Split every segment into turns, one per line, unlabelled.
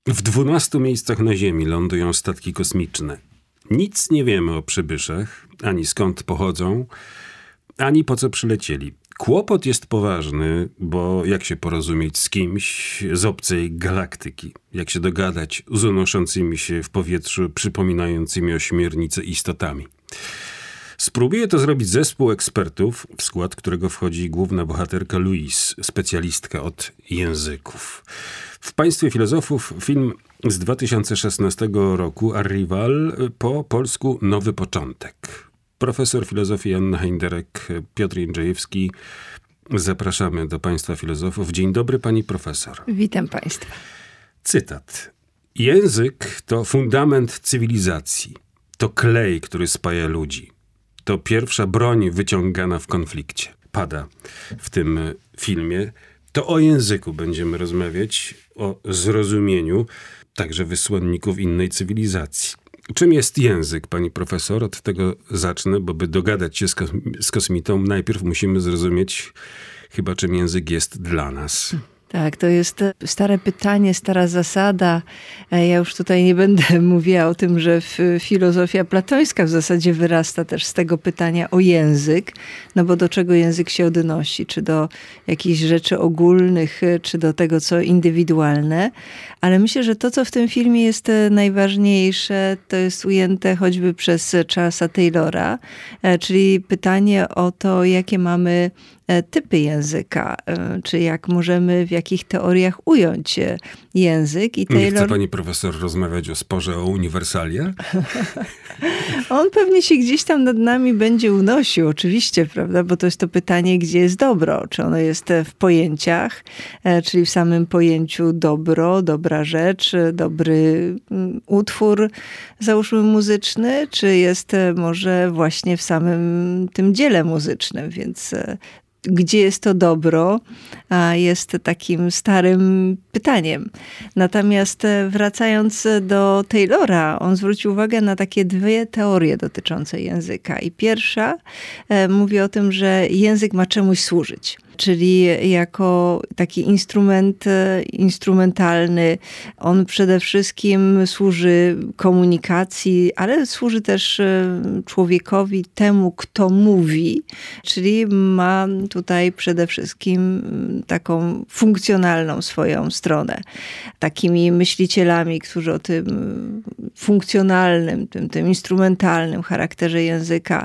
W 12 miejscach na Ziemi lądują statki kosmiczne. Nic nie wiemy o przybyszach, ani skąd pochodzą, ani po co przylecieli. Kłopot jest poważny, bo jak się porozumieć z kimś z obcej galaktyki? Jak się dogadać z unoszącymi się w powietrzu, przypominającymi ośmiornice istotami? Spróbuje to zrobić zespół ekspertów, w skład którego wchodzi główna bohaterka Louise, specjalistka od języków. W Państwie filozofów film z 2016 roku Arrival, po polsku Nowy Początek. Profesor filozofii Anna Heinderek, Piotr Jędrzejewski. Zapraszamy do Państwa filozofów. Dzień dobry, pani profesor.
Witam państwa.
Cytat. Język to fundament cywilizacji. To klej, który spaja ludzi. To pierwsza broń wyciągana w konflikcie. Pada w tym filmie. To o języku będziemy rozmawiać, o zrozumieniu także wysłanników innej cywilizacji. Czym jest język, pani profesor? Od tego zacznę, bo by dogadać się z kosmitą, najpierw musimy zrozumieć chyba, czym język jest dla nas.
Tak, to jest stare pytanie, stara zasada. Ja już tutaj nie będę mówiła o tym, że filozofia platońska w zasadzie wyrasta też z tego pytania o język, no bo do czego język się odnosi? Czy do jakichś rzeczy ogólnych, czy do tego, co indywidualne? Ale myślę, że to, co w tym filmie jest najważniejsze, to jest ujęte choćby przez Charlesa Taylora, czyli pytanie o to, jakie mamy typy języka, czy jak możemy w jakich teoriach ująć język. I Taylor...
Nie chce pani profesor rozmawiać o sporze o uniwersalia?
On pewnie się gdzieś tam nad nami będzie unosił, oczywiście, prawda? Bo to jest to pytanie, gdzie jest dobro. Czy ono jest w pojęciach, czyli w samym pojęciu dobro, dobra rzecz, dobry utwór, załóżmy muzyczny, czy jest może właśnie w samym tym dziele muzycznym, więc gdzie jest to dobro, jest takim starym pytaniem. Natomiast wracając do Taylora, on zwrócił uwagę na takie dwie teorie dotyczące języka. I pierwsza mówi o tym, że język ma czemuś służyć. Czyli jako taki instrument instrumentalny, on przede wszystkim służy komunikacji, ale służy też człowiekowi, temu, kto mówi, czyli ma tutaj przede wszystkim taką funkcjonalną swoją stronę. Takimi myślicielami, którzy o tym funkcjonalnym, tym instrumentalnym charakterze języka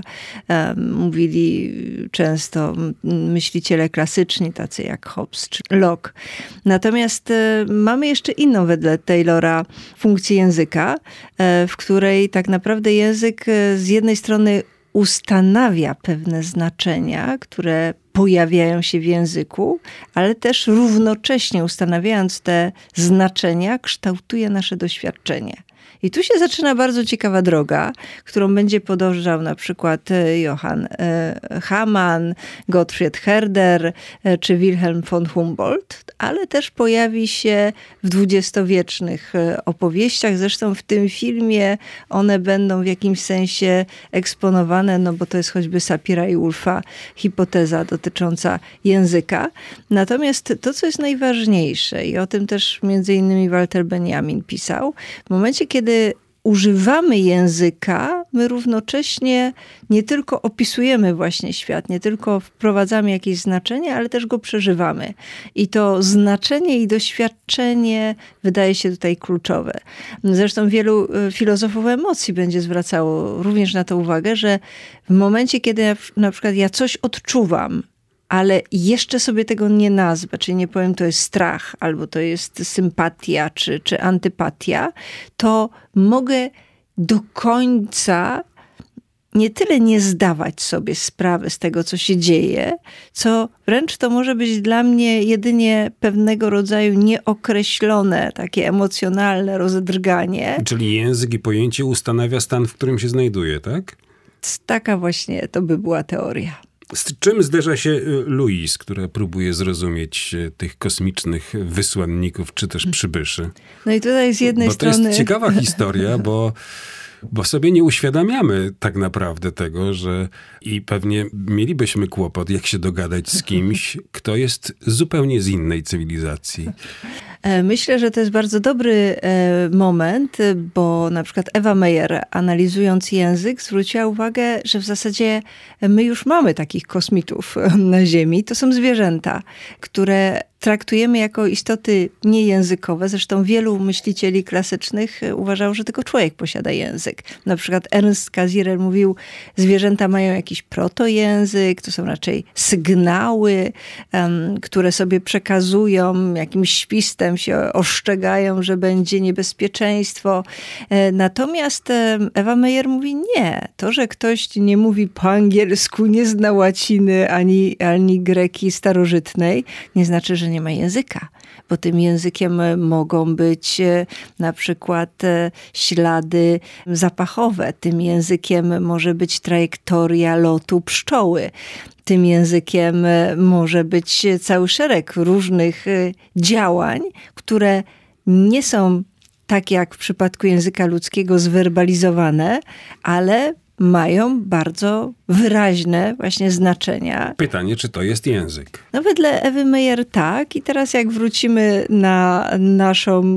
mówili często myśliciele klasyczni, tacy jak Hobbes czy Locke. Natomiast mamy jeszcze inną wedle Taylora funkcję języka, w której tak naprawdę język z jednej strony ustanawia pewne znaczenia, które pojawiają się w języku, ale też równocześnie ustanawiając te znaczenia, kształtuje nasze doświadczenie. I tu się zaczyna bardzo ciekawa droga, którą będzie podążał na przykład Johann Hamann, Gottfried Herder czy Wilhelm von Humboldt, ale też pojawi się w dwudziestowiecznych opowieściach. Zresztą w tym filmie one będą w jakimś sensie eksponowane, no bo to jest choćby Sapira i Wulfa hipoteza dotycząca języka. Natomiast to, co jest najważniejsze i o tym też między innymi Walter Benjamin pisał, w momencie, kiedy używamy języka, my równocześnie nie tylko opisujemy właśnie świat, nie tylko wprowadzamy jakieś znaczenie, ale też go przeżywamy. I to znaczenie i doświadczenie wydaje się tutaj kluczowe. Zresztą wielu filozofów emocji będzie zwracało również na to uwagę, że w momencie, kiedy na przykład ja coś odczuwam, ale jeszcze sobie tego nie nazwę, czyli nie powiem, to jest strach, albo to jest sympatia, czy antypatia, to mogę do końca nie tyle nie zdawać sobie sprawy z tego, co się dzieje, co wręcz to może być dla mnie jedynie pewnego rodzaju nieokreślone, takie emocjonalne rozdrganie.
Czyli język i pojęcie ustanawia stan, w którym się znajduje, tak?
Taka właśnie to by była teoria.
Z czym zderza się Louise, która próbuje zrozumieć tych kosmicznych wysłanników, czy też przybyszy?
No i tutaj z jednej strony...
To jest ciekawa historia, bo Bo sobie nie uświadamiamy tak naprawdę tego, że i pewnie mielibyśmy kłopot, jak się dogadać z kimś, kto jest zupełnie z innej cywilizacji.
Myślę, że to jest bardzo dobry moment, bo na przykład Ewa Meyer, analizując język, zwróciła uwagę, że w zasadzie my już mamy takich kosmitów na Ziemi. To są zwierzęta, które traktujemy jako istoty niejęzykowe. Zresztą wielu myślicieli klasycznych uważało, że tylko człowiek posiada język. Na przykład Ernst Cassirer mówił, zwierzęta mają jakiś protojęzyk, to są raczej sygnały, które sobie przekazują, jakimś świstem się oszczegają, że będzie niebezpieczeństwo. Natomiast Ewa Meyer mówi nie. To, że ktoś nie mówi po angielsku, nie zna łaciny ani greki starożytnej, nie znaczy, że nie ma języka, bo tym językiem mogą być na przykład ślady zapachowe. Tym językiem może być trajektoria lotu pszczoły. Tym językiem może być cały szereg różnych działań, które nie są tak jak w przypadku języka ludzkiego zwerbalizowane, ale mają bardzo wyraźne właśnie znaczenia.
Pytanie, czy to jest język?
No wedle Ewy Meyer tak. I teraz jak wrócimy na naszą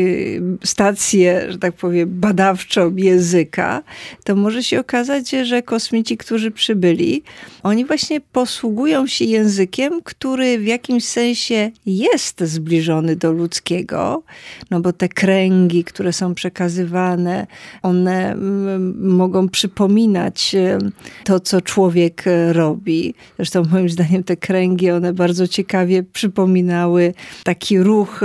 stację, że tak powiem, badawczą języka, to może się okazać, że kosmici, którzy przybyli, oni właśnie posługują się językiem, który w jakimś sensie jest zbliżony do ludzkiego, no bo te kręgi, które są przekazywane, one mogą przypominać to, co człowiek robi. Zresztą moim zdaniem te kręgi, one bardzo ciekawie przypominały taki ruch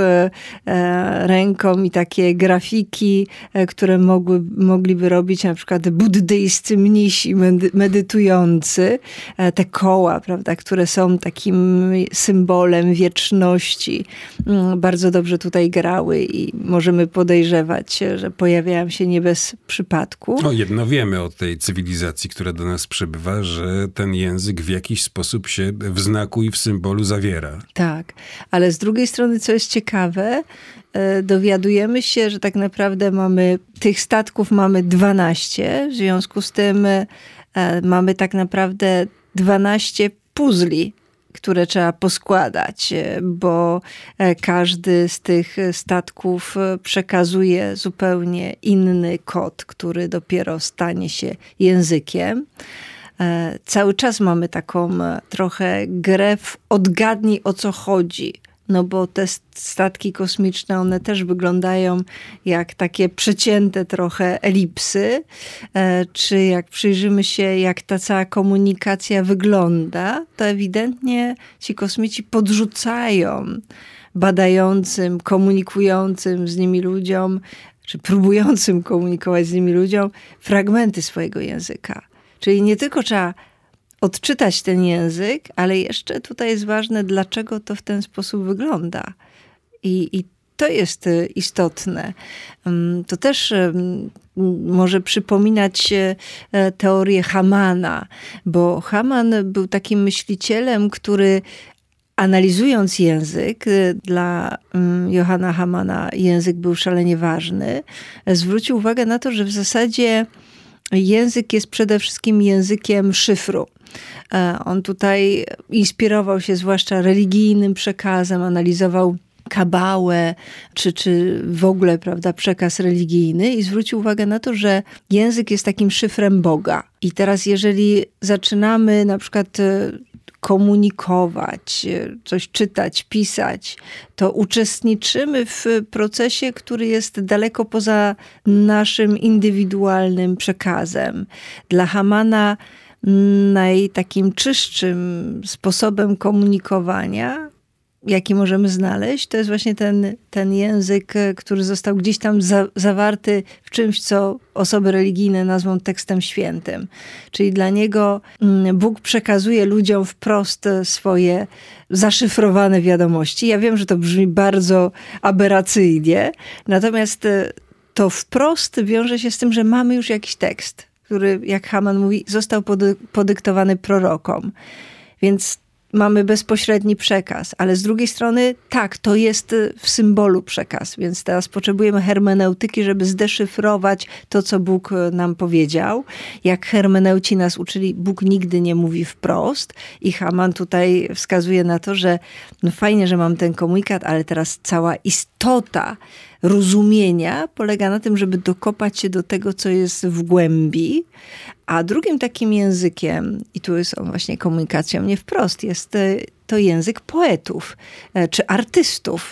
ręką i takie grafiki, które mogliby robić na przykład buddyjscy mnisi medytujący. Te koła, prawda, które są takim symbolem wieczności, bardzo dobrze tutaj grały i możemy podejrzewać, że pojawiają się nie bez przypadku.
No jedno wiemy o tej cywilizacji, która do nas przybywa, że ten język w jakiś sposób się w znaku i w symbolu zawiera.
Tak, ale z drugiej strony, co jest ciekawe, dowiadujemy się, że tak naprawdę tych statków mamy 12, w związku z tym mamy tak naprawdę 12 puzli, które trzeba poskładać, bo każdy z tych statków przekazuje zupełnie inny kod, który dopiero stanie się językiem. Cały czas mamy taką trochę grę w odgadnij, o co chodzi. No bo te statki kosmiczne, one też wyglądają jak takie przecięte trochę elipsy. Czy jak przyjrzymy się, jak ta cała komunikacja wygląda, to ewidentnie ci kosmici podrzucają badającym, komunikującym z nimi ludziom, czy próbującym komunikować z nimi ludziom fragmenty swojego języka. Czyli nie tylko trzeba odczytać ten język, ale jeszcze tutaj jest ważne, dlaczego to w ten sposób wygląda. I to jest istotne. To też może przypominać teorię Hamana, bo Haman był takim myślicielem, który analizując język, dla Johanna Hamana język był szalenie ważny, zwrócił uwagę na to, że w zasadzie język jest przede wszystkim językiem szyfru. On tutaj inspirował się zwłaszcza religijnym przekazem, analizował kabałę, czy w ogóle, prawda, przekaz religijny i zwrócił uwagę na to, że język jest takim szyfrem Boga. I teraz jeżeli zaczynamy na przykład komunikować, coś czytać, pisać, to uczestniczymy w procesie, który jest daleko poza naszym indywidualnym przekazem. Dla Hamana najtakim czystszym sposobem komunikowania, jaki możemy znaleźć, to jest właśnie ten język, który został gdzieś tam zawarty w czymś, co osoby religijne nazwą tekstem świętym. Czyli dla niego Bóg przekazuje ludziom wprost swoje zaszyfrowane wiadomości. Ja wiem, że to brzmi bardzo aberracyjnie, natomiast to wprost wiąże się z tym, że mamy już jakiś tekst, który, jak Haman mówi, został podyktowany prorokom. Więc mamy bezpośredni przekaz, ale z drugiej strony tak, to jest w symbolu przekaz, więc teraz potrzebujemy hermeneutyki, żeby zdeszyfrować to, co Bóg nam powiedział. Jak hermeneuci nas uczyli, Bóg nigdy nie mówi wprost i Haman tutaj wskazuje na to, że no fajnie, że mam ten komunikat, ale teraz cała istota rozumienia polega na tym, żeby dokopać się do tego, co jest w głębi. A drugim takim językiem, i tu jest on właśnie komunikacją nie wprost, jest to język poetów czy artystów,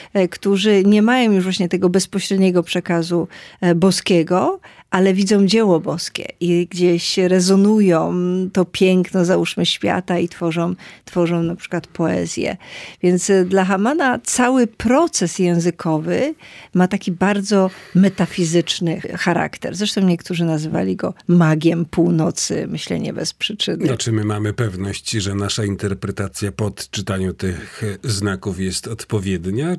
którzy nie mają już właśnie tego bezpośredniego przekazu boskiego, ale widzą dzieło boskie i gdzieś rezonują to piękno, załóżmy, świata i tworzą na przykład poezję. Więc dla Hamana cały proces językowy ma taki bardzo metafizyczny charakter. Zresztą niektórzy nazywali go magiem północy, myślę nie bez przyczyny.
No, czy my mamy pewność, że nasza interpretacja po odczytaniu tych znaków jest odpowiednia?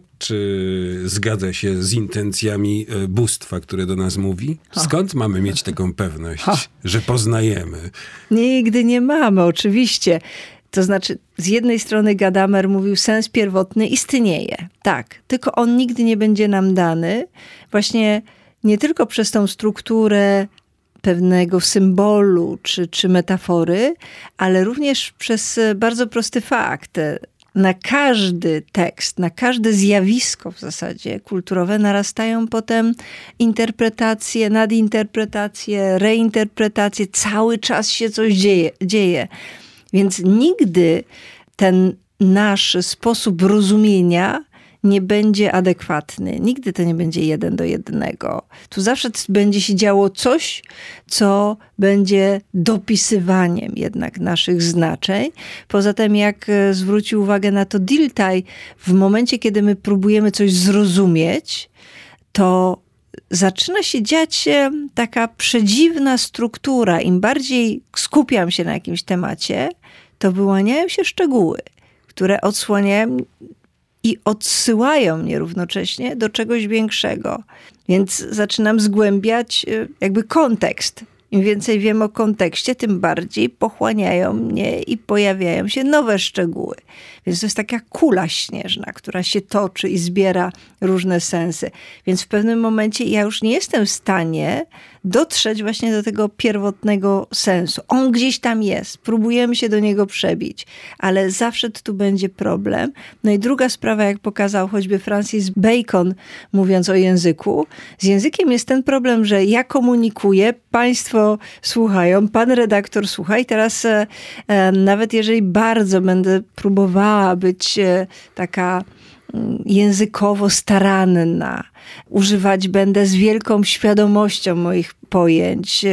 Czy zgadza się z intencjami bóstwa, które do nas mówi? Skąd mamy mieć taką pewność, że poznajemy?
Nigdy nie mamy, oczywiście. To znaczy, z jednej strony Gadamer mówił, sens pierwotny istnieje. Tak, tylko on nigdy nie będzie nam dany. Właśnie nie tylko przez tą strukturę pewnego symbolu czy metafory, ale również przez bardzo prosty fakt. Na każdy tekst, na każde zjawisko w zasadzie kulturowe narastają potem interpretacje, nadinterpretacje, reinterpretacje. Cały czas się coś dzieje. Więc nigdy ten nasz sposób rozumienia nie będzie adekwatny. Nigdy to nie będzie 1:1. Tu zawsze będzie się działo coś, co będzie dopisywaniem jednak naszych znaczeń. Poza tym, jak zwrócił uwagę na to Dilthey, w momencie, kiedy my próbujemy coś zrozumieć, to zaczyna się dziać taka przedziwna struktura. Im bardziej skupiam się na jakimś temacie, to wyłaniają się szczegóły, które odsłaniają i odsyłają mnie równocześnie do czegoś większego. Więc zaczynam zgłębiać jakby kontekst. Im więcej wiem o kontekście, tym bardziej pochłaniają mnie i pojawiają się nowe szczegóły. Więc to jest taka kula śnieżna, która się toczy i zbiera różne sensy. Więc w pewnym momencie ja już nie jestem w stanie dotrzeć właśnie do tego pierwotnego sensu. On gdzieś tam jest, próbujemy się do niego przebić, ale zawsze tu będzie problem. No i druga sprawa, jak pokazał choćby Francis Bacon, mówiąc o języku, z językiem jest ten problem, że ja komunikuję, państwo słuchają, pan redaktor słucha i teraz nawet jeżeli bardzo będę próbowała być taka językowo staranna, używać będę z wielką świadomością moich pojęć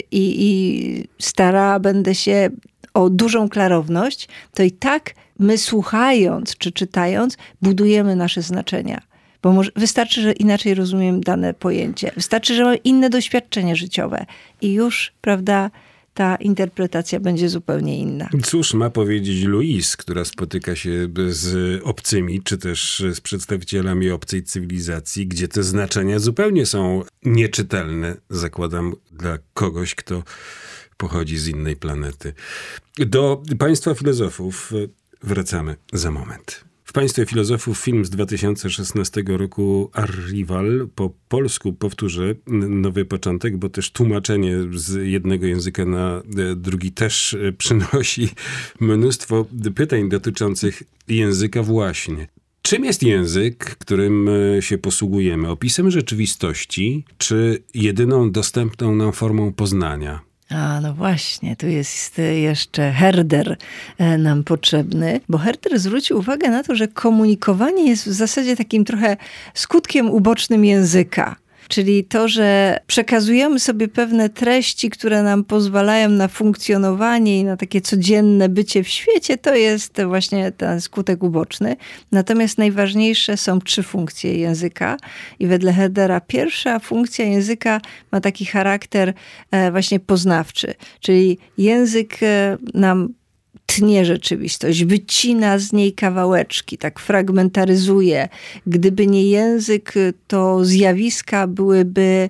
i starała będę się o dużą klarowność, to i tak my słuchając czy czytając budujemy nasze znaczenia. Bo wystarczy, że inaczej rozumiem dane pojęcie. Wystarczy, że mam inne doświadczenie życiowe i już, prawda, ta interpretacja będzie zupełnie inna.
Cóż ma powiedzieć Louise, która spotyka się z obcymi, czy też z przedstawicielami obcej cywilizacji, gdzie te znaczenia zupełnie są nieczytelne, zakładam, dla kogoś, kto pochodzi z innej planety. Do państwa filozofów wracamy za moment. W państwie filozofów film z 2016 roku Arrival, po polsku powtórzę nowy początek, bo też tłumaczenie z jednego języka na drugi też przynosi mnóstwo pytań dotyczących języka właśnie. Czym jest język, którym się posługujemy? Opisem rzeczywistości, czy jedyną dostępną nam formą poznania?
A, no właśnie, tu jest jeszcze Herder nam potrzebny, bo Herder zwrócił uwagę na to, że komunikowanie jest w zasadzie takim trochę skutkiem ubocznym języka. Czyli to, że przekazujemy sobie pewne treści, które nam pozwalają na funkcjonowanie i na takie codzienne bycie w świecie, to jest właśnie ten skutek uboczny. Natomiast najważniejsze są 3 funkcje języka i wedle Herdera pierwsza funkcja języka ma taki charakter właśnie poznawczy. Czyli język nam tnie rzeczywistość, wycina z niej kawałeczki, tak fragmentaryzuje. Gdyby nie język, to zjawiska byłyby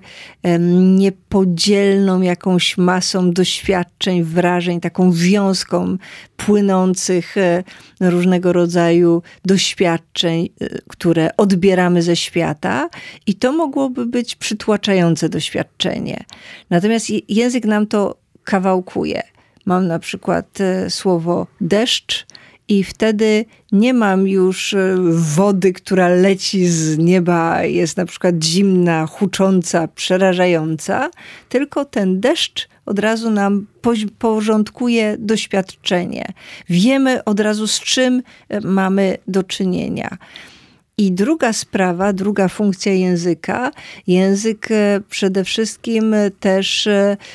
niepodzielną jakąś masą doświadczeń, wrażeń, taką wiązką płynących różnego rodzaju doświadczeń, które odbieramy ze świata i to mogłoby być przytłaczające doświadczenie. Natomiast język nam to kawałkuje. Mam na przykład słowo deszcz i wtedy nie mam już wody, która leci z nieba, jest na przykład zimna, hucząca, przerażająca, tylko ten deszcz od razu nam porządkuje doświadczenie. Wiemy od razu, z czym mamy do czynienia. I druga sprawa, druga funkcja języka. Język przede wszystkim też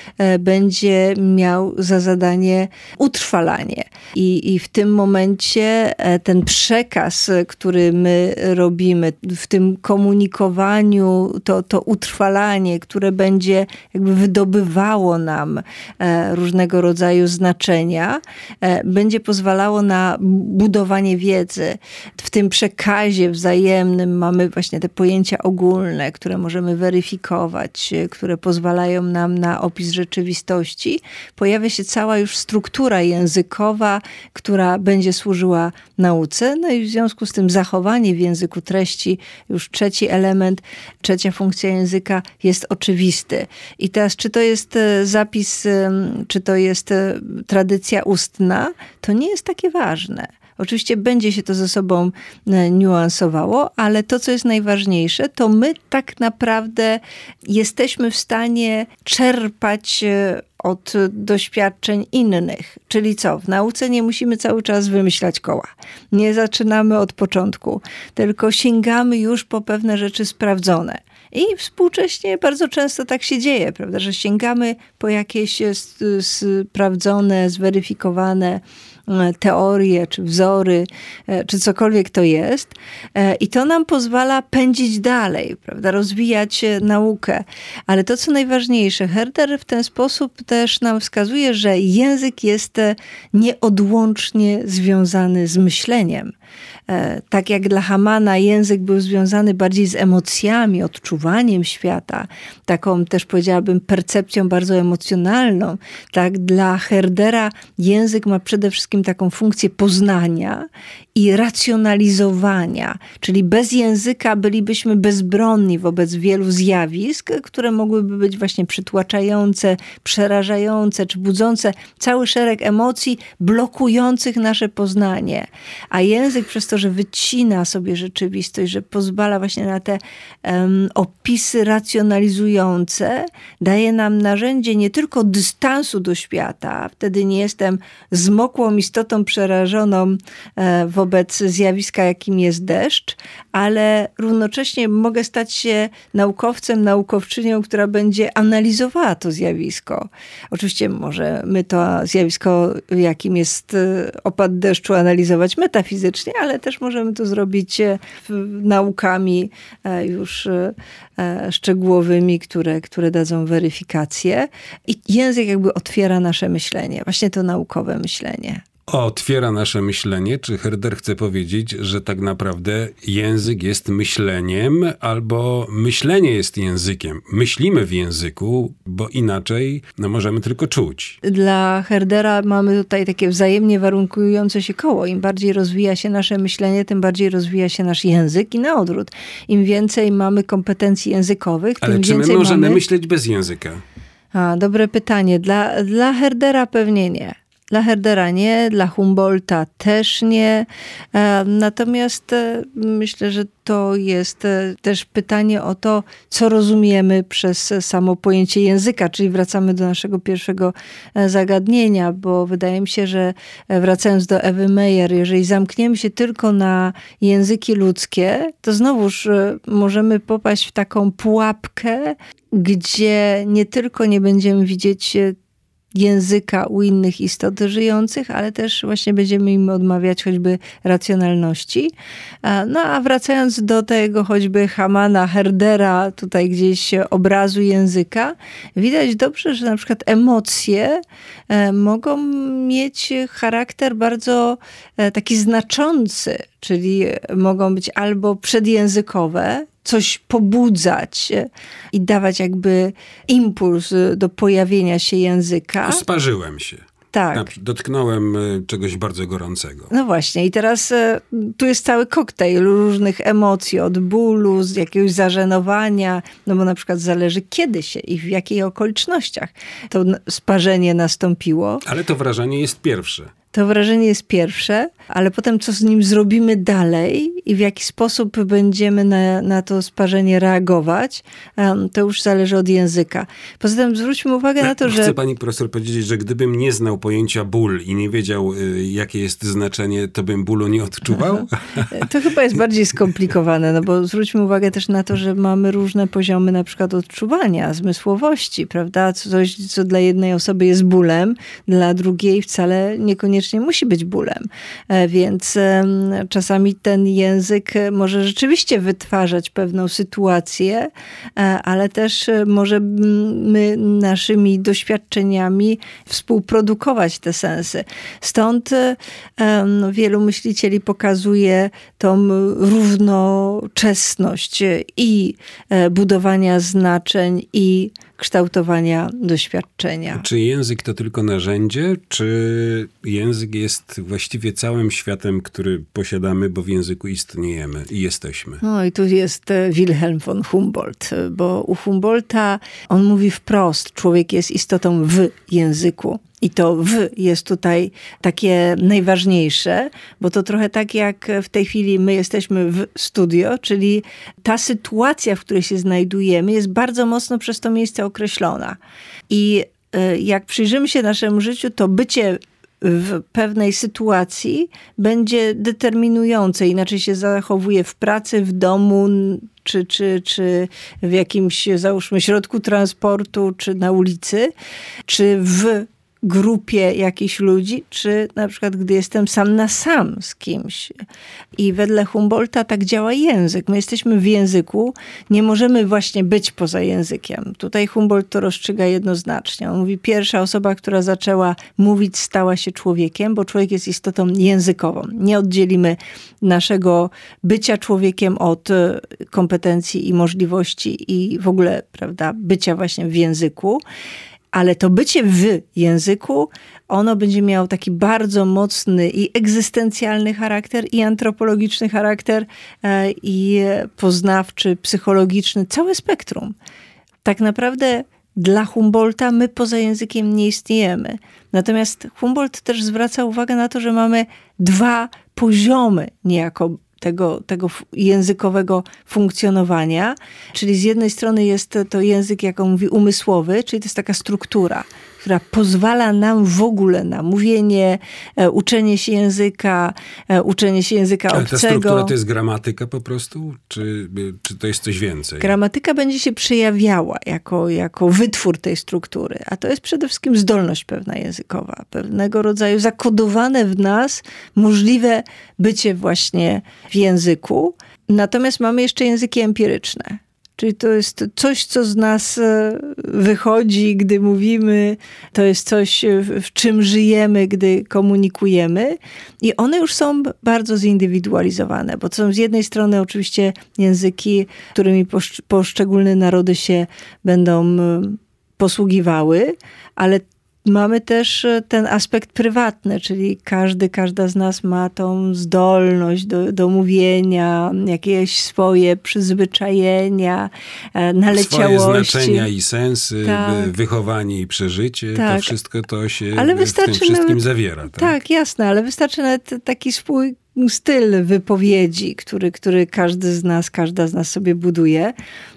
będzie miał za zadanie utrwalanie. I w tym momencie ten przekaz, który my robimy, w tym komunikowaniu, to utrwalanie, które będzie jakby wydobywało nam różnego rodzaju znaczenia, będzie pozwalało na budowanie wiedzy. W tym przekazie wzajemnym mamy właśnie te pojęcia ogólne, które możemy weryfikować, które pozwalają nam na opis rzeczywistości. Pojawia się cała już struktura językowa, która będzie służyła nauce. No i w związku z tym zachowanie w języku treści, już trzeci element, trzecia funkcja języka jest oczywisty. I teraz, czy to jest zapis, czy to jest tradycja ustna, to nie jest takie ważne. Oczywiście będzie się to ze sobą niuansowało, ale to, co jest najważniejsze, to my tak naprawdę jesteśmy w stanie czerpać od doświadczeń innych. Czyli co? W nauce nie musimy cały czas wymyślać koła. Nie zaczynamy od początku, tylko sięgamy już po pewne rzeczy sprawdzone. I współcześnie bardzo często tak się dzieje, prawda, że sięgamy po jakieś sprawdzone, zweryfikowane teorie, czy wzory, czy cokolwiek to jest. I to nam pozwala pędzić dalej, prawda, rozwijać naukę. Ale to, co najważniejsze, Herder w ten sposób też nam wskazuje, że język jest nieodłącznie związany z myśleniem. Tak jak dla Hamana język był związany bardziej z emocjami, odczuwaniem świata, taką też powiedziałabym percepcją bardzo emocjonalną, tak dla Herdera język ma przede wszystkim taką funkcję poznania i racjonalizowania, czyli bez języka bylibyśmy bezbronni wobec wielu zjawisk, które mogłyby być właśnie przytłaczające, przerażające, czy budzące cały szereg emocji, blokujących nasze poznanie. A język przez to, że wycina sobie rzeczywistość, że pozwala właśnie na te opisy racjonalizujące, daje nam narzędzie nie tylko dystansu do świata, wtedy nie jestem zmokłą istotą przerażoną wobec zjawiska, jakim jest deszcz, ale równocześnie mogę stać się naukowcem, naukowczynią, która będzie analizowała to zjawisko. Oczywiście możemy to zjawisko, jakim jest opad deszczu, analizować metafizycznie, ale też możemy to zrobić naukami już szczegółowymi, które dadzą weryfikację. I język jakby otwiera nasze myślenie, właśnie to naukowe myślenie.
Otwiera nasze myślenie. Czy Herder chce powiedzieć, że tak naprawdę język jest myśleniem, albo myślenie jest językiem? Myślimy w języku, bo inaczej możemy tylko czuć.
Dla Herdera mamy tutaj takie wzajemnie warunkujące się koło. Im bardziej rozwija się nasze myślenie, tym bardziej rozwija się nasz język i na odwrót. Im więcej mamy kompetencji językowych, tym więcej mamy...
Ale czy my możemy myśleć bez języka?
Dobre pytanie. Dla Herdera pewnie nie. Dla Herdera nie, dla Humboldta też nie. Natomiast myślę, że to jest też pytanie o to, co rozumiemy przez samo pojęcie języka, czyli wracamy do naszego pierwszego zagadnienia, bo wydaje mi się, że wracając do Ewy Meyer, jeżeli zamkniemy się tylko na języki ludzkie, to znowuż możemy popaść w taką pułapkę, gdzie nie tylko nie będziemy widzieć języka u innych istot żyjących, ale też właśnie będziemy im odmawiać choćby racjonalności. No a wracając do tego choćby Hamana, Herdera, tutaj gdzieś obrazu języka, widać dobrze, że na przykład emocje mogą mieć charakter bardzo taki znaczący, czyli mogą być albo przedjęzykowe, coś pobudzać i dawać jakby impuls do pojawienia się języka.
Sparzyłem się.
Tak.
Dotknąłem czegoś bardzo gorącego.
No właśnie i teraz tu jest cały koktajl różnych emocji, od bólu, z jakiegoś zażenowania, no bo na przykład zależy kiedy się i w jakich okolicznościach to sparzenie nastąpiło.
Ale to wrażenie jest pierwsze.
To wrażenie jest pierwsze, ale potem co z nim zrobimy dalej i w jaki sposób będziemy na to sparzenie reagować, to już zależy od języka. Poza tym zwróćmy uwagę na to, że...
Chce pani profesor powiedzieć, że gdybym nie znał pojęcia ból i nie wiedział, jakie jest znaczenie, to bym bólu nie odczuwał?
To chyba jest bardziej skomplikowane, no bo zwróćmy uwagę też na to, że mamy różne poziomy na przykład odczuwania, zmysłowości, prawda? Coś, co dla jednej osoby jest bólem, dla drugiej wcale niekoniecznie musi być bólem. Więc czasami ten język może rzeczywiście wytwarzać pewną sytuację, ale też może my naszymi doświadczeniami współprodukować te sensy. Stąd wielu myślicieli pokazuje tą równoczesność i budowania znaczeń i kształtowania doświadczenia.
Czy język to tylko narzędzie, czy język jest właściwie całym światem, który posiadamy, bo w języku istniejemy i jesteśmy?
No i tu jest Wilhelm von Humboldt, bo u Humboldta on mówi wprost, człowiek jest istotą w języku. I to jest tutaj takie najważniejsze, bo to trochę tak jak w tej chwili my jesteśmy w studio, czyli ta sytuacja, w której się znajdujemy, jest bardzo mocno przez to miejsce określona. I jak przyjrzymy się naszemu życiu, to bycie w pewnej sytuacji będzie determinujące. Inaczej się zachowuje w pracy, w domu, czy w jakimś, załóżmy, środku transportu, czy na ulicy, czy w grupie jakichś ludzi, czy na przykład gdy jestem sam na sam z kimś. I wedle Humboldta tak działa język. My jesteśmy w języku, nie możemy właśnie być poza językiem. Tutaj Humboldt to rozstrzyga jednoznacznie. On mówi, pierwsza osoba, która zaczęła mówić, stała się człowiekiem, bo człowiek jest istotą językową. Nie oddzielimy naszego bycia człowiekiem od kompetencji i możliwości i w ogóle, prawda, bycia właśnie w języku. Ale to bycie w języku, ono będzie miało taki bardzo mocny i egzystencjalny charakter, i antropologiczny charakter, i poznawczy, psychologiczny, całe spektrum. Tak naprawdę dla Humboldta my poza językiem nie istniejemy. Natomiast Humboldt też zwraca uwagę na to, że mamy dwa poziomy niejako tego językowego funkcjonowania. Czyli z jednej strony jest to język, jak on mówi, umysłowy, czyli to jest taka struktura, która pozwala nam w ogóle na mówienie, uczenie się języka obcego.
Ale ta struktura to jest gramatyka po prostu? Czy to jest coś więcej?
Gramatyka będzie się przejawiała jako wytwór tej struktury, a to jest przede wszystkim zdolność pewna językowa, pewnego rodzaju zakodowane w nas możliwe bycie właśnie w języku. Natomiast mamy jeszcze języki empiryczne. Czyli to jest coś, co z nas wychodzi, gdy mówimy. To jest coś, w czym żyjemy, gdy komunikujemy. I one już są bardzo zindywidualizowane, bo to są z jednej strony oczywiście języki, którymi poszczególne narody się będą posługiwały, ale mamy też ten aspekt prywatny, czyli każda z nas ma tą zdolność do mówienia, jakieś swoje przyzwyczajenia, naleciałości.
Swoje znaczenia i sensy, tak. Wychowanie i przeżycie, tak. To wszystko to się w tym wszystkim zawiera.
Tak, jasne, ale wystarczy nawet taki swój styl wypowiedzi, który każda z nas sobie buduje.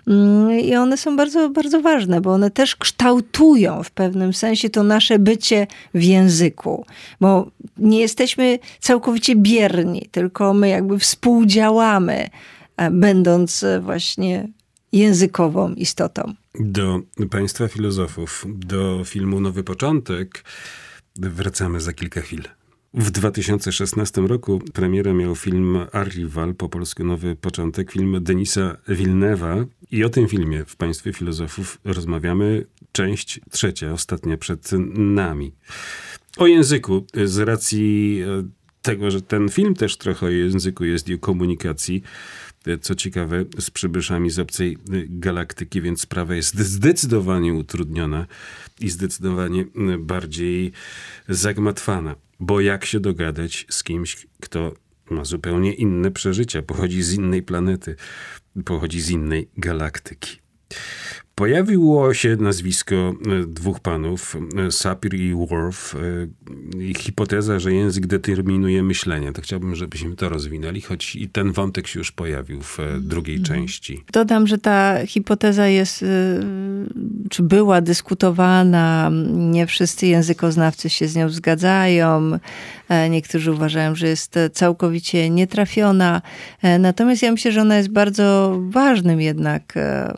I one są bardzo, bardzo ważne, bo one też kształtują w pewnym sensie to nasze bycie w języku. Bo nie jesteśmy całkowicie bierni, tylko my jakby współdziałamy, będąc właśnie językową istotą.
Do państwa filozofów, do filmu Nowy Początek wracamy za kilka chwil. W 2016 roku premierę miał film Arrival, po polsku Nowy Początek, film Denisa Villeneuve'a. I o tym filmie w Państwie Filozofów rozmawiamy. Część trzecia, ostatnia przed nami. O języku, z racji tego, że ten film też trochę o języku jest i o komunikacji, co ciekawe, z przybyszami z obcej galaktyki, więc sprawa jest zdecydowanie utrudniona i zdecydowanie bardziej zagmatwana. Bo jak się dogadać z kimś, kto ma zupełnie inne przeżycia, pochodzi z innej planety, pochodzi z innej galaktyki. Pojawiło się nazwisko dwóch panów, Sapir i Whorf, i hipoteza, że język determinuje myślenie. To chciałbym, żebyśmy to rozwinęli, choć i ten wątek się już pojawił w drugiej części.
Dodam, że ta hipoteza jest, czy była dyskutowana. Nie wszyscy językoznawcy się z nią zgadzają. Niektórzy uważają, że jest całkowicie nietrafiona. Natomiast ja myślę, że ona jest bardzo ważnym jednak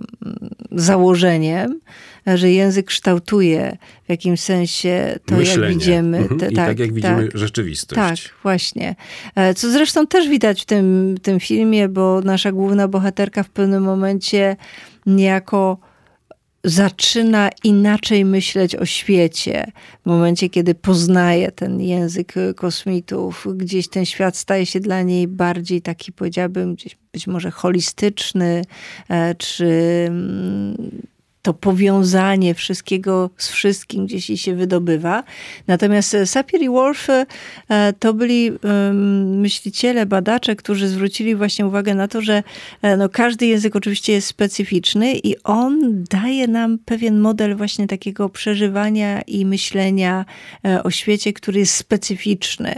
założeniem, że język kształtuje w jakimś sensie to,
myślenie.
Jak widzimy.
I tak jak widzimy rzeczywistość.
Tak, właśnie. Co zresztą też widać w tym filmie, bo nasza główna bohaterka w pewnym momencie niejako zaczyna inaczej myśleć o świecie. W momencie, kiedy poznaje ten język kosmitów, gdzieś ten świat staje się dla niej bardziej taki, powiedziałabym, gdzieś być może holistyczny, czy to powiązanie wszystkiego z wszystkim gdzieś jej się wydobywa. Natomiast Sapir i Whorf to byli myśliciele, badacze, którzy zwrócili właśnie uwagę na to, że każdy język oczywiście jest specyficzny i on daje nam pewien model właśnie takiego przeżywania i myślenia o świecie, który jest specyficzny.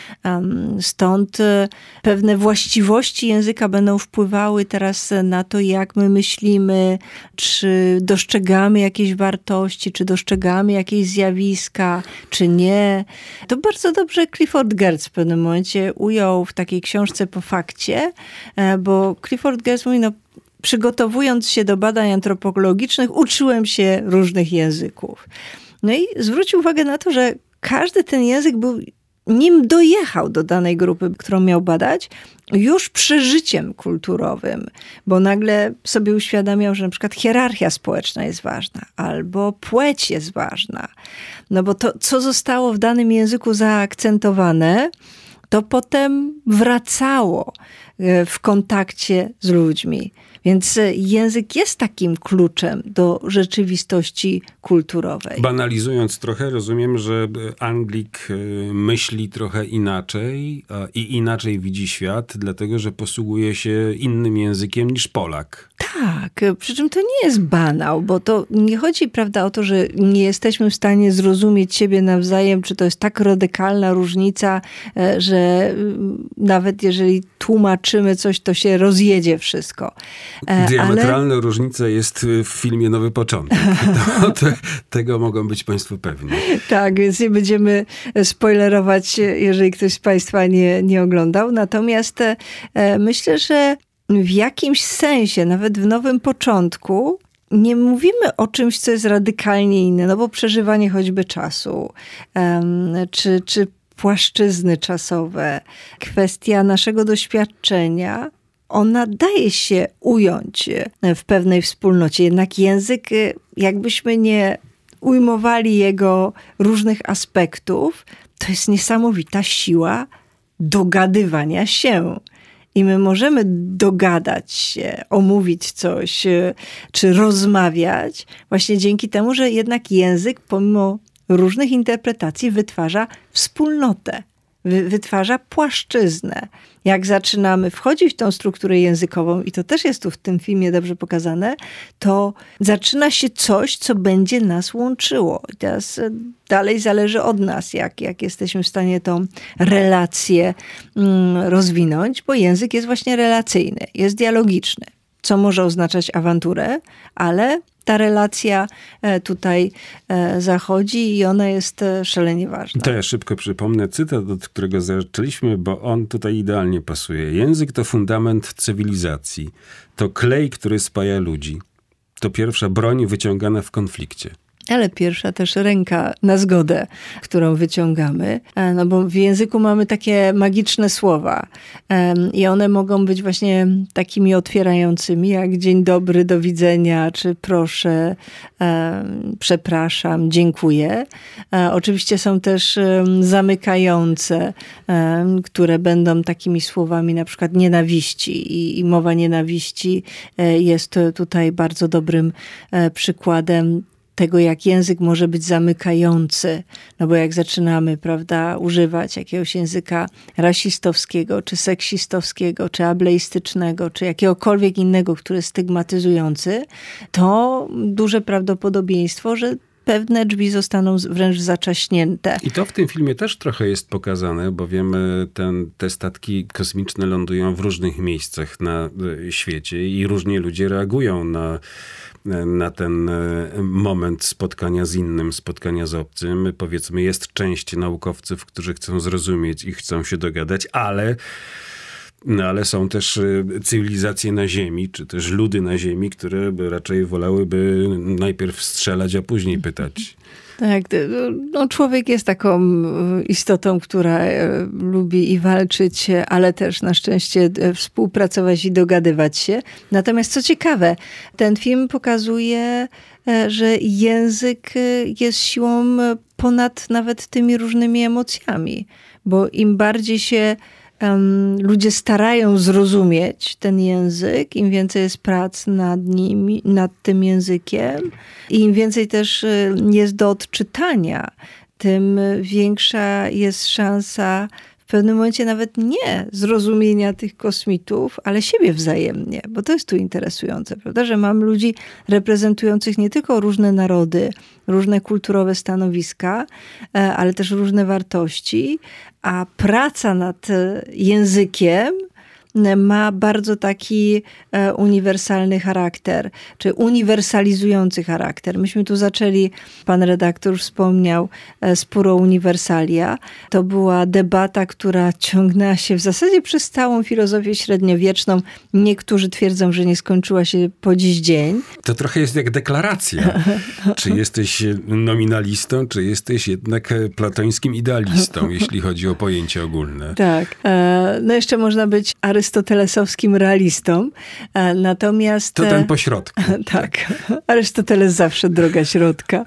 Stąd pewne właściwości języka będą wpływały teraz na to, jak my myślimy, czy dostrzegamy jakieś wartości, czy dostrzegamy jakieś zjawiska, czy nie. To bardzo dobrze Clifford Geertz w pewnym momencie ujął w takiej książce Po fakcie, bo Clifford Geertz mówi, przygotowując się do badań antropologicznych, uczyłem się różnych języków. No i zwrócił uwagę na to, że każdy ten język był, nim dojechał do danej grupy, którą miał badać, już przeżyciem kulturowym, bo nagle sobie uświadamiał, że na przykład hierarchia społeczna jest ważna, albo płeć jest ważna. No bo to, co zostało w danym języku zaakcentowane, to potem wracało w kontakcie z ludźmi. Więc język jest takim kluczem do rzeczywistości kulturowej.
Banalizując trochę, rozumiem, że Anglik myśli trochę inaczej i inaczej widzi świat, dlatego że posługuje się innym językiem niż Polak.
Tak, przy czym to nie jest banał, bo to nie chodzi, prawda, o to, że nie jesteśmy w stanie zrozumieć siebie nawzajem, czy to jest tak radykalna różnica, że nawet jeżeli tłumaczymy coś, to się rozjedzie wszystko.
Diametralna różnica jest w filmie Nowy Początek. Tego mogą być Państwo pewni.
Tak, więc nie będziemy spoilerować, jeżeli ktoś z Państwa nie oglądał. Natomiast myślę, że w jakimś sensie, nawet w Nowym Początku, nie mówimy o czymś, co jest radykalnie inne, no bo przeżywanie choćby czasu, czy płaszczyzny czasowe, kwestia naszego doświadczenia, ona daje się ująć w pewnej wspólnocie. Jednak język, jakbyśmy nie ujmowali jego różnych aspektów, to jest niesamowita siła dogadywania się. I my możemy dogadać się, omówić coś, czy rozmawiać właśnie dzięki temu, że jednak język, pomimo różnych interpretacji, wytwarza wspólnotę, wytwarza płaszczyznę. Jak zaczynamy wchodzić w tą strukturę językową, i to też jest tu w tym filmie dobrze pokazane, to zaczyna się coś, co będzie nas łączyło. I teraz dalej zależy od nas, jak jesteśmy w stanie tą relację rozwinąć, bo język jest właśnie relacyjny, jest dialogiczny. co może oznaczać awanturę, ale ta relacja tutaj zachodzi i ona jest szalenie ważna.
To ja szybko przypomnę cytat, od którego zaczęliśmy, bo on tutaj idealnie pasuje. Język to fundament cywilizacji. To klej, który spaja ludzi. To pierwsza broń wyciągana w konflikcie.
Ale pierwsza też ręka na zgodę, którą wyciągamy. No bo w języku mamy takie magiczne słowa i one mogą być właśnie takimi otwierającymi, jak dzień dobry, do widzenia, czy proszę, przepraszam, dziękuję. Oczywiście są też zamykające, które będą takimi słowami na przykład nienawiści i mowa nienawiści jest tutaj bardzo dobrym przykładem tego, jak język może być zamykający. No bo jak zaczynamy, prawda, używać jakiegoś języka rasistowskiego, czy seksistowskiego, czy ableistycznego, czy jakiegokolwiek innego, który jest stygmatyzujący, to duże prawdopodobieństwo, że pewne drzwi zostaną wręcz zaczaśnięte.
I to w tym filmie też trochę jest pokazane, bo wiemy, te statki kosmiczne lądują w różnych miejscach na świecie i różnie ludzie reagują na ten moment spotkania z innym, spotkania z obcym. Powiedzmy, jest część naukowców, którzy chcą zrozumieć i chcą się dogadać, ale są też cywilizacje na Ziemi, czy też ludy na Ziemi, które raczej wolałyby najpierw strzelać, a później pytać.
Tak, no człowiek jest taką istotą, która lubi i walczyć, ale też na szczęście współpracować i dogadywać się. Natomiast co ciekawe, ten film pokazuje, że język jest siłą ponad nawet tymi różnymi emocjami, bo im bardziej się ludzie starają zrozumieć ten język, im więcej jest prac nad tym językiem i im więcej też jest do odczytania, tym większa jest szansa w pewnym momencie nawet nie zrozumienia tych kosmitów, ale siebie wzajemnie, bo to jest tu interesujące, prawda, że mam ludzi reprezentujących nie tylko różne narody, różne kulturowe stanowiska, ale też różne wartości, a praca nad językiem ma bardzo taki uniwersalny charakter, czy uniwersalizujący charakter. Myśmy tu zaczęli, pan redaktor wspomniał, spór o uniwersalia. To była debata, która ciągnęła się w zasadzie przez całą filozofię średniowieczną. Niektórzy twierdzą, że nie skończyła się po dziś dzień.
To trochę jest jak deklaracja. Czy jesteś nominalistą, czy jesteś jednak platońskim idealistą, jeśli chodzi o pojęcie ogólne.
Tak. No jeszcze można być arystotelesowskim realistą. Natomiast...
To ten pośrodku.
Tak. Arystoteles zawsze droga środka.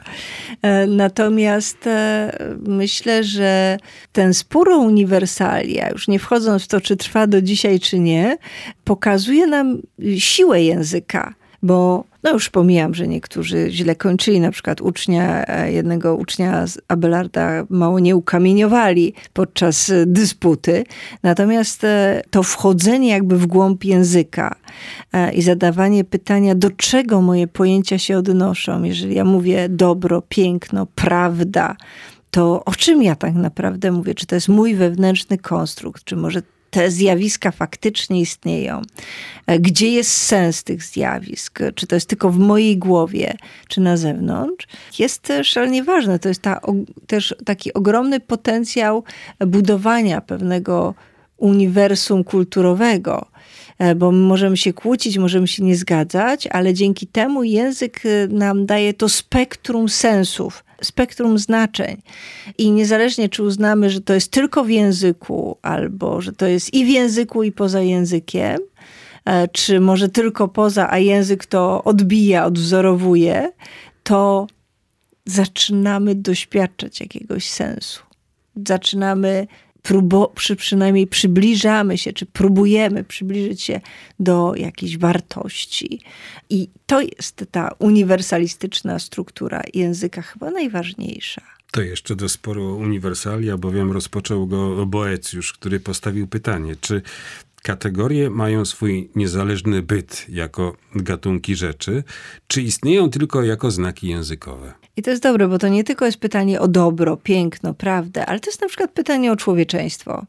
Natomiast myślę, że ten spór o uniwersalia, już nie wchodząc w to, czy trwa do dzisiaj, czy nie, pokazuje nam siłę języka. Bo no już pomijam, że niektórzy źle kończyli, na przykład jednego ucznia z Abelarda mało nie ukamieniowali podczas dysputy. Natomiast to wchodzenie jakby w głąb języka i zadawanie pytania, do czego moje pojęcia się odnoszą. Jeżeli ja mówię dobro, piękno, prawda, to o czym ja tak naprawdę mówię? Czy to jest mój wewnętrzny konstrukt? Czy może te zjawiska faktycznie istnieją? Gdzie jest sens tych zjawisk? Czy to jest tylko w mojej głowie, czy na zewnątrz? Jest szalenie ważne. To jest też taki ogromny potencjał budowania pewnego uniwersum kulturowego. Bo możemy się kłócić, możemy się nie zgadzać, ale dzięki temu język nam daje to spektrum sensów, spektrum znaczeń. I niezależnie, czy uznamy, że to jest tylko w języku, albo że to jest i w języku, i poza językiem, czy może tylko poza, a język to odbija, odwzorowuje, to zaczynamy doświadczać jakiegoś sensu. Zaczynamy przynajmniej przybliżamy się, czy próbujemy przybliżyć się do jakiejś wartości. I to jest ta uniwersalistyczna struktura języka chyba najważniejsza.
To jeszcze do sporu uniwersalia, bowiem rozpoczął go Boecjusz, który postawił pytanie, czy kategorie mają swój niezależny byt jako gatunki rzeczy, czy istnieją tylko jako znaki językowe?
I to jest dobre, bo to nie tylko jest pytanie o dobro, piękno, prawdę, ale to jest na przykład pytanie o człowieczeństwo.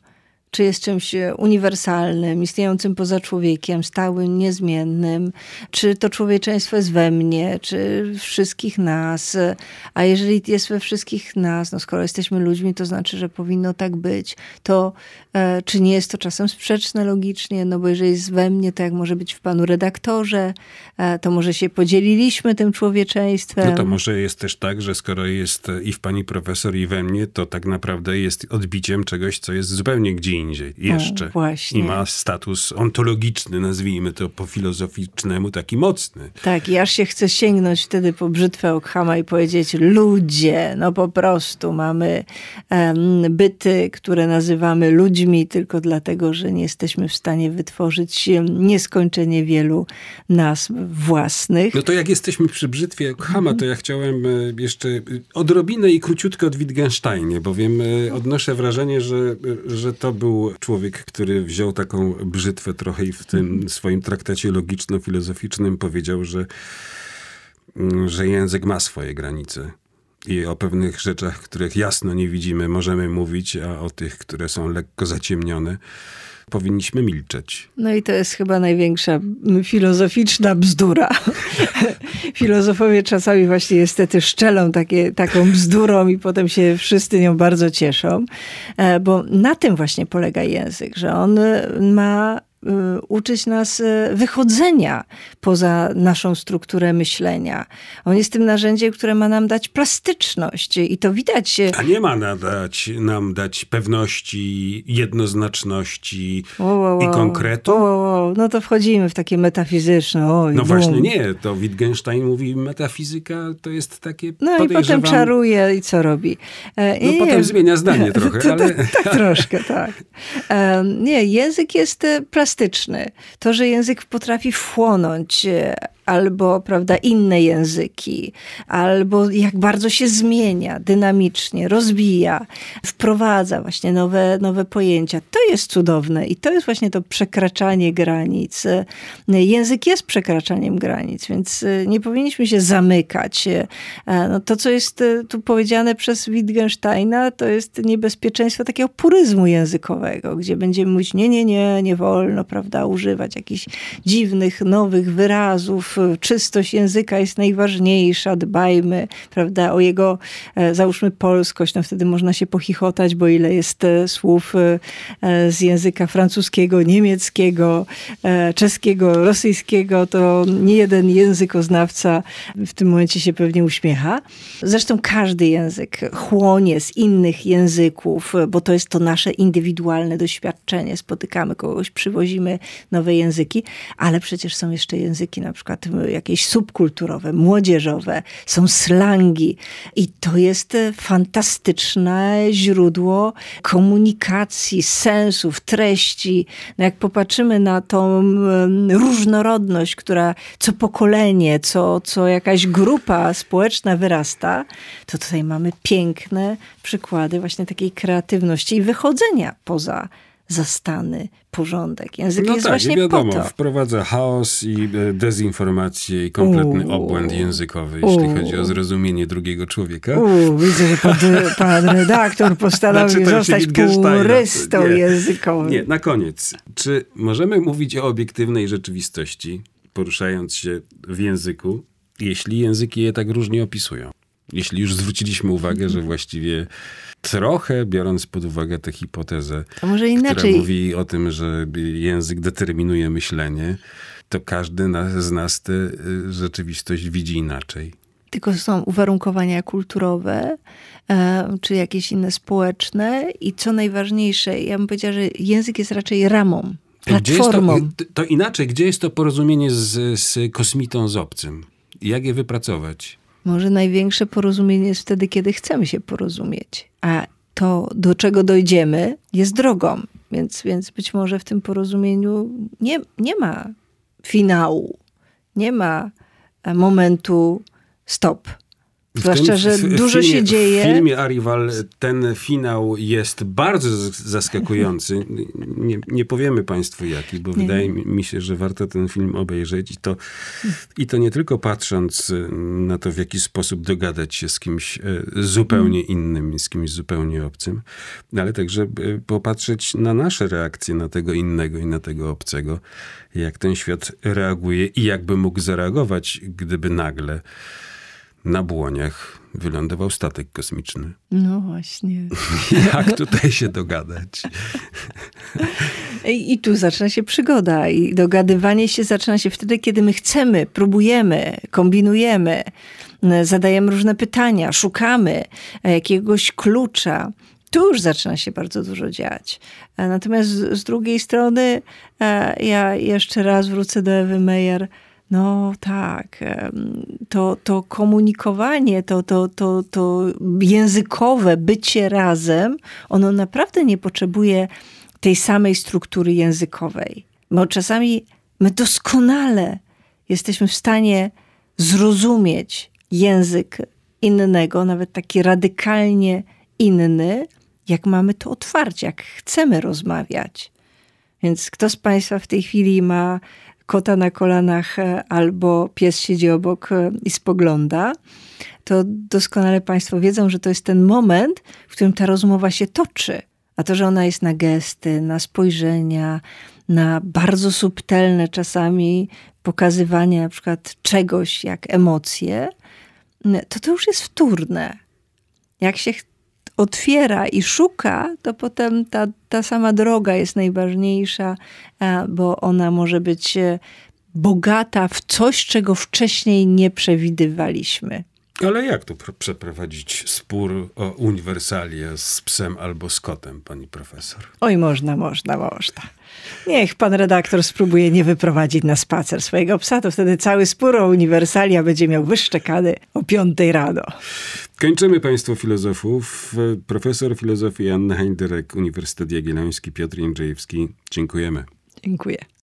czy jest czymś uniwersalnym, istniejącym poza człowiekiem, stałym, niezmiennym, czy to człowieczeństwo jest we mnie, czy w wszystkich nas. A jeżeli jest we wszystkich nas, no skoro jesteśmy ludźmi, to znaczy, że powinno tak być. To czy nie jest to czasem sprzeczne logicznie? No bo jeżeli jest we mnie, to jak może być w panu redaktorze, to może się podzieliliśmy tym człowieczeństwem.
No to może jest też tak, że skoro jest i w pani profesor, i we mnie, to tak naprawdę jest odbiciem czegoś, co jest zupełnie gdzie indziej jeszcze.
Właśnie.
I ma status ontologiczny, nazwijmy to po filozoficznemu, taki mocny.
Tak, i aż się chce sięgnąć wtedy po brzytwę Ockhama i powiedzieć: ludzie, no po prostu mamy byty, które nazywamy ludźmi tylko dlatego, że nie jesteśmy w stanie wytworzyć nieskończenie wielu nazw własnych.
No to jak jesteśmy przy brzytwie Ockhama, to ja chciałem jeszcze odrobinę i króciutko od Wittgensteinie, bowiem odnoszę wrażenie, że to był człowiek, który wziął taką brzytwę trochę i w tym swoim traktacie logiczno-filozoficznym powiedział, że język ma swoje granice. I o pewnych rzeczach, których jasno nie widzimy, możemy mówić, a o tych, które są lekko zaciemnione, powinniśmy milczeć.
No i to jest chyba największa filozoficzna bzdura. Filozofowie czasami właśnie niestety szczelą taką bzdurą i potem się wszyscy nią bardzo cieszą. Bo na tym właśnie polega język, że on ma uczyć nas wychodzenia poza naszą strukturę myślenia. On jest tym narzędziem, które ma nam dać plastyczność i to widać.
A nie ma nam dać pewności, jednoznaczności i konkretu?
No to wchodzimy w takie metafizyczne.
No właśnie nie, to Wittgenstein mówi, metafizyka to jest takie
no i potem czaruje i co robi?
Potem zmienia zdanie trochę, ale...
Tak troszkę, tak. Nie, język jest plastyczny. To, że język potrafi wchłonąć albo, prawda, inne języki, albo jak bardzo się zmienia dynamicznie, rozwija, wprowadza właśnie nowe pojęcia. To jest cudowne i to jest właśnie to przekraczanie granic. Język jest przekraczaniem granic, więc nie powinniśmy się zamykać. No to, co jest tu powiedziane przez Wittgensteina, to jest niebezpieczeństwo takiego puryzmu językowego, gdzie będziemy mówić nie wolno, prawda, używać jakichś dziwnych, nowych wyrazów. Czystość języka jest najważniejsza, dbajmy, prawda, o jego, załóżmy, polskość, no wtedy można się pochichotać, bo ile jest słów z języka francuskiego, niemieckiego, czeskiego, rosyjskiego, to nie jeden językoznawca w tym momencie się pewnie uśmiecha. Zresztą każdy język chłonie z innych języków, bo to jest to nasze indywidualne doświadczenie. Spotykamy kogoś, przywozimy nowe języki, ale przecież są jeszcze języki na przykład jakieś subkulturowe, młodzieżowe, są slangi i to jest fantastyczne źródło komunikacji, sensów, treści. No jak popatrzymy na tą różnorodność, która co pokolenie, co jakaś grupa społeczna wyrasta, to tutaj mamy piękne przykłady właśnie takiej kreatywności i wychodzenia poza zastany porządek. Język jest
tak,
właśnie
wiadomo,
po to.
Wprowadza chaos i dezinformację i kompletny obłęd językowy, jeśli chodzi o zrozumienie drugiego człowieka.
Widzę, że pan redaktor postanowił zostać purystą językowym.
Nie, na koniec. Czy możemy mówić o obiektywnej rzeczywistości, poruszając się w języku, jeśli języki je tak różnie opisują? Jeśli już zwróciliśmy uwagę, że właściwie trochę, biorąc pod uwagę tę hipotezę, która mówi o tym, że język determinuje myślenie, to każdy z nas tę rzeczywistość widzi inaczej.
Tylko są uwarunkowania kulturowe, czy jakieś inne społeczne i co najważniejsze, ja bym powiedziała, że język jest raczej ramą, platformą.
To inaczej, gdzie jest to porozumienie z kosmitą, z obcym? Jak je wypracować?
Może największe porozumienie jest wtedy, kiedy chcemy się porozumieć. A to, do czego dojdziemy, jest drogą. Więc być może w tym porozumieniu nie ma finału. Nie ma momentu stop. Zwłaszcza, że dużo się dzieje.
W filmie Arrival ten finał jest bardzo zaskakujący. Nie powiemy państwu jaki, bo wydaje mi się, że warto ten film obejrzeć i to nie tylko patrząc na to, w jaki sposób dogadać się z kimś zupełnie innym, z kimś zupełnie obcym, ale także popatrzeć na nasze reakcje na tego innego i na tego obcego, jak ten świat reaguje i jakby mógł zareagować, gdyby nagle na Błoniach wylądował statek kosmiczny.
No właśnie.
Jak tutaj się dogadać?
I tu zaczyna się przygoda. I dogadywanie się zaczyna się wtedy, kiedy my chcemy, próbujemy, kombinujemy, zadajemy różne pytania, szukamy jakiegoś klucza. Tu już zaczyna się bardzo dużo dziać. Natomiast z drugiej strony ja jeszcze raz wrócę do Ewy Meyer. No tak, to komunikowanie, to językowe bycie razem, ono naprawdę nie potrzebuje tej samej struktury językowej. Bo czasami my doskonale jesteśmy w stanie zrozumieć język innego, nawet taki radykalnie inny, jak mamy to otwarcie, jak chcemy rozmawiać. Więc kto z państwa w tej chwili ma kota na kolanach albo pies siedzi obok i spogląda, to doskonale państwo wiedzą, że to jest ten moment, w którym ta rozmowa się toczy. A to, że ona jest na gesty, na spojrzenia, na bardzo subtelne czasami pokazywanie na przykład czegoś jak emocje, to już jest wtórne. Jak się otwiera i szuka, to potem ta sama droga jest najważniejsza, bo ona może być bogata w coś, czego wcześniej nie przewidywaliśmy.
Ale jak tu przeprowadzić spór o uniwersalia z psem albo z kotem, pani profesor?
Oj, można. Niech pan redaktor spróbuje nie wyprowadzić na spacer swojego psa, to wtedy cały spór o uniwersalia będzie miał wyszczekany o 5 rano.
Kończymy Państwo filozofów. Profesor filozofii Anna Heinderek, Uniwersytet Jagielloński, Piotr Jędrzejewski. Dziękujemy.
Dziękuję.